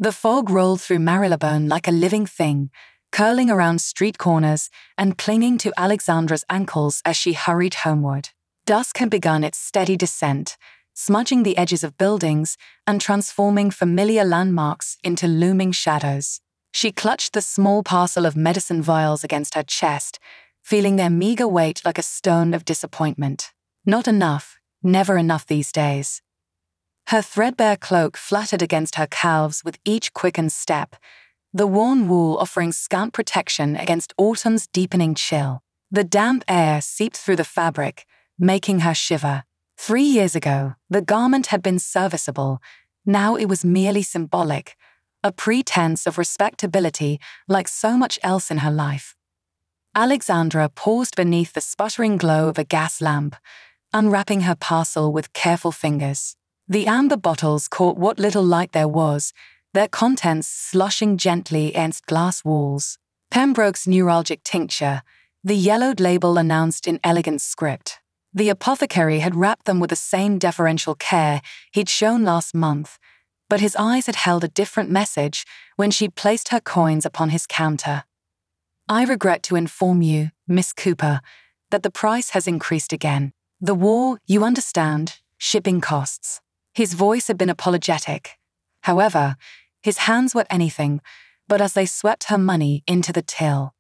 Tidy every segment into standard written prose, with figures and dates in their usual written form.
The fog rolled through Marylebone like a living thing, curling around street corners and clinging to Alexandra's ankles as she hurried homeward. Dusk had begun its steady descent, smudging the edges of buildings and transforming familiar landmarks into looming shadows. She clutched the small parcel of medicine vials against her chest, feeling their meager weight like a stone of disappointment. Not enough, never enough these days. Her threadbare cloak fluttered against her calves with each quickened step, the worn wool offering scant protection against autumn's deepening chill. The damp air seeped through the fabric, making her shiver. 3 years ago, the garment had been serviceable. Now it was merely symbolic, a pretense of respectability like so much else in her life. Alexandra paused beneath the sputtering glow of a gas lamp, unwrapping her parcel with careful fingers. The amber bottles caught what little light there was, their contents sloshing gently against glass walls. Pembroke's neuralgic tincture, the yellowed label announced in elegant script. The apothecary had wrapped them with the same deferential care he'd shown last month, but his eyes had held a different message when she placed her coins upon his counter. "I regret to inform you, Miss Cooper, that the price has increased again. The war, you understand, shipping costs." His voice had been apologetic. However, his hands were anything but as they swept her money into the till.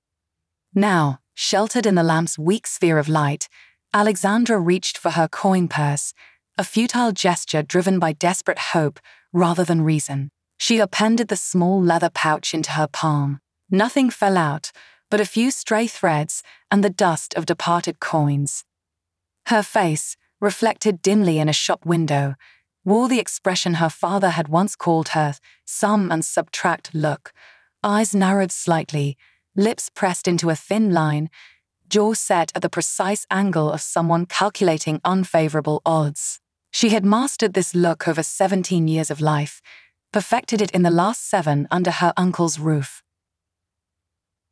Now, sheltered in the lamp's weak sphere of light, Alexandra reached for her coin purse, a futile gesture driven by desperate hope rather than reason. She appended the small leather pouch into her palm. Nothing fell out, but a few stray threads and the dust of departed coins. Her face, reflected dimly in a shop window, wore the expression her father had once called her sum and subtract look, eyes narrowed slightly, lips pressed into a thin line, jaw set at the precise angle of someone calculating unfavorable odds. She had mastered this look over 17 years of life, perfected it in the last 7 under her uncle's roof.